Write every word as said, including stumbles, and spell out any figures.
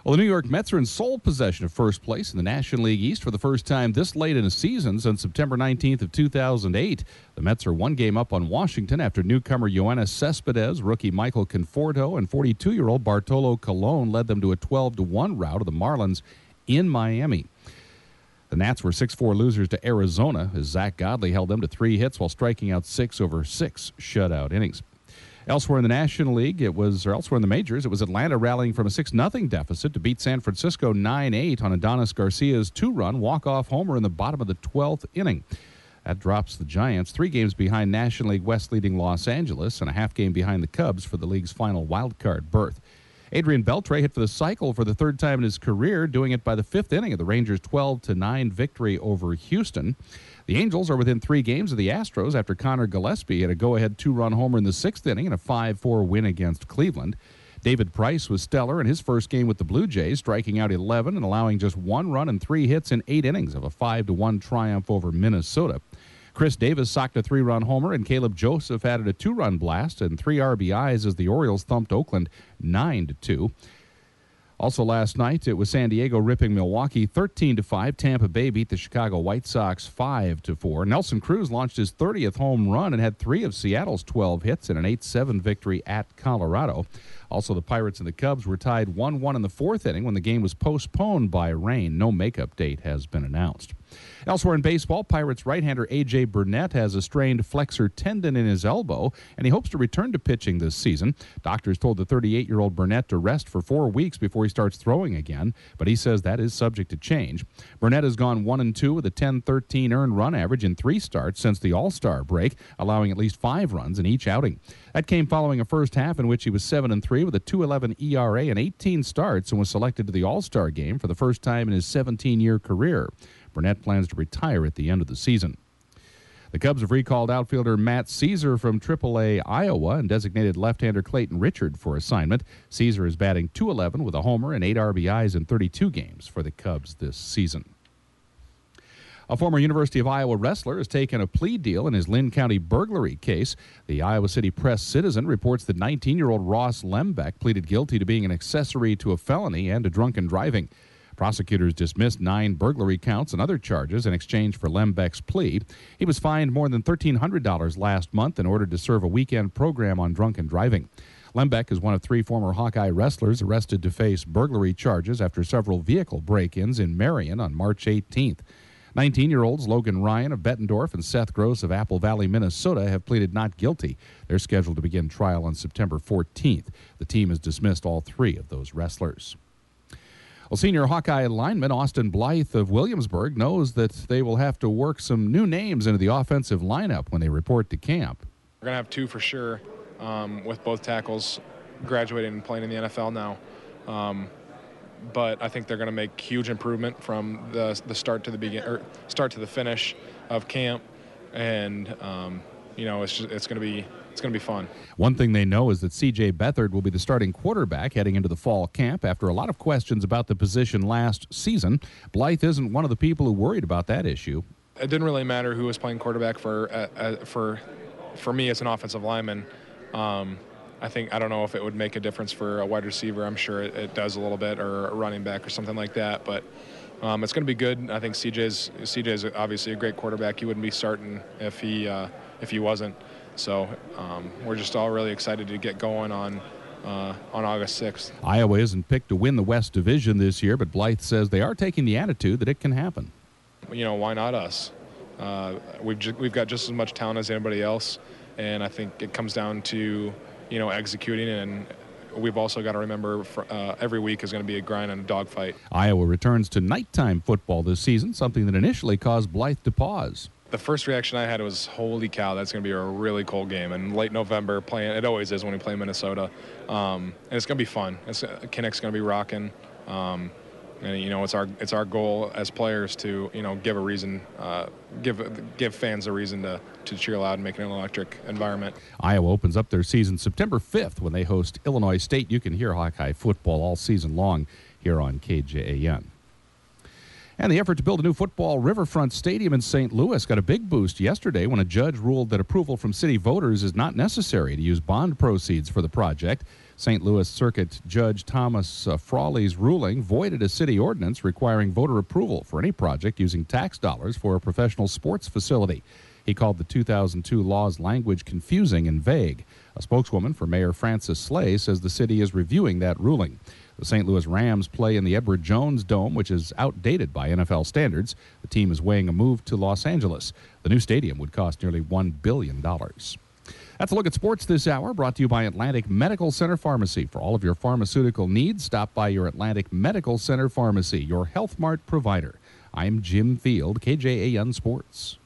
Well, the New York Mets are in sole possession of first place in the National League East for the first time this late in a season since September nineteenth of two thousand eight. The Mets are one game up on Washington after newcomer Yoenis Cespedes, rookie Michael Conforto, and forty-two-year-old Bartolo Colon led them to a twelve to one rout of the Marlins in Miami. The Nats were six four losers to Arizona as Zach Godley held them to three hits while striking out six over six shutout innings. Elsewhere in the National League, it was, or elsewhere in the majors, it was Atlanta rallying from a six nothing deficit to beat San Francisco nine eight on Adonis Garcia's two-run walk-off homer in the bottom of the twelfth inning. That drops the Giants three games behind National League West leading Los Angeles and a half game behind the Cubs for the league's final wild-card berth. Adrian Beltre hit for the cycle for the third time in his career, doing it by the fifth inning of the Rangers' twelve to nine victory over Houston. The Angels are within three games of the Astros after Connor Gillespie had a go-ahead two-run homer in the sixth inning in a five four win against Cleveland. David Price was stellar in his first game with the Blue Jays, striking out eleven and allowing just one run and three hits in eight innings of a five to one triumph over Minnesota. Chris Davis socked a three-run homer, and Caleb Joseph added a two-run blast and three R B Is as the Orioles thumped Oakland nine to two. Also last night, it was San Diego ripping Milwaukee thirteen to five. Tampa Bay beat the Chicago White Sox five to four. Nelson Cruz launched his thirtieth home run and had three of Seattle's twelve hits in an eight seven victory at Colorado. Also, the Pirates and the Cubs were tied one one in the fourth inning when the game was postponed by rain. No makeup date has been announced. Elsewhere in baseball, Pirates right-hander A J Burnett has a strained flexor tendon in his elbow, and he hopes to return to pitching this season. Doctors told the thirty-eight-year-old Burnett to rest for four weeks before he starts throwing again, but he says that is subject to change. Burnett has gone one and two with a ten thirteen earned run average in three starts since the All-Star break, allowing at least five runs in each outing. That came following a first half in which he was seven and three with a two eleven E R A and eighteen starts and was selected to the All-Star game for the first time in his seventeen-year career. Burnett plans to retire at the end of the season. The Cubs have recalled outfielder Matt Caesar from triple A Iowa and designated left-hander Clayton Richard for assignment. Caesar is batting two eleven with a homer and eight R B Is in thirty-two games for the Cubs this season. A former University of Iowa wrestler has taken a plea deal in his Lynn County burglary case. The Iowa City Press-Citizen reports that nineteen-year-old Ross Lembeck pleaded guilty to being an accessory to a felony and to drunken driving. Prosecutors dismissed nine burglary counts and other charges in exchange for Lembeck's plea. He was fined more than thirteen hundred dollars last month in order to serve a weekend program on drunken driving. Lembeck is one of three former Hawkeye wrestlers arrested to face burglary charges after several vehicle break-ins in Marion on March eighteenth. nineteen-year-olds Logan Ryan of Bettendorf and Seth Gross of Apple Valley, Minnesota have pleaded not guilty. They're scheduled to begin trial on September fourteenth. The team has dismissed all three of those wrestlers. Well, senior Hawkeye lineman Austin Blythe of Williamsburg knows that they will have to work some new names into the offensive lineup when they report to camp. We're going to have two for sure, um, with both tackles graduating and playing in the N F L now. Um, but I think they're going to make huge improvement from the the start to the begin or start to the finish of camp, and um, you know it's just, it's going to be it's going to be fun. One thing they know is that C J Beathard will be the starting quarterback heading into the fall camp after a lot of questions about the position last season. Blythe isn't one of the people who worried about that issue. It didn't really matter who was playing quarterback for uh, uh, for for me as an offensive lineman. Um, I think I don't know if it would make a difference for a wide receiver. I'm sure it, it does a little bit, or a running back or something like that. But um, it's going to be good. I think C J's C J's obviously a great quarterback. He wouldn't be starting if he uh, if he wasn't. So um, we're just all really excited to get going on uh, on August sixth. Iowa isn't picked to win the West Division this year, but Blythe says they are taking the attitude that it can happen. You know, why not us? Uh, we've ju- we've got just as much talent as anybody else, and I think it comes down to you know executing, and we've also got to remember for, uh, every week is going to be a grind and a dogfight. Iowa returns to nighttime football this season, something that initially caused Blythe to pause. The first reaction I had was, holy cow, that's going to be a really cold game. And late November, playing, it always is when we play Minnesota. Um, and it's going to be fun. It's, Kinnick's going to be rocking. Um, and, you know, it's our it's our goal as players to, you know, give a reason, uh, give give fans a reason to, to cheer loud and make it an electric environment. Iowa opens up their season September fifth when they host Illinois State. You can hear Hawkeye football all season long here on K J A N. And the effort to build a new football Riverfront Stadium in Saint Louis got a big boost yesterday when a judge ruled that approval from city voters is not necessary to use bond proceeds for the project. Saint Louis Circuit Judge Thomas uh, Frawley's ruling voided a city ordinance requiring voter approval for any project using tax dollars for a professional sports facility. He called the two thousand two law's language confusing and vague. A spokeswoman for Mayor Francis Slay says the city is reviewing that ruling. The Saint Louis Rams play in the Edward Jones Dome, which is outdated by N F L standards. The team is weighing a move to Los Angeles. The new stadium would cost nearly one billion dollars. That's a look at sports this hour, brought to you by Atlantic Medical Center Pharmacy. For all of your pharmaceutical needs, stop by your Atlantic Medical Center Pharmacy, your Health Mart provider. I'm Jim Field, K J A N Sports.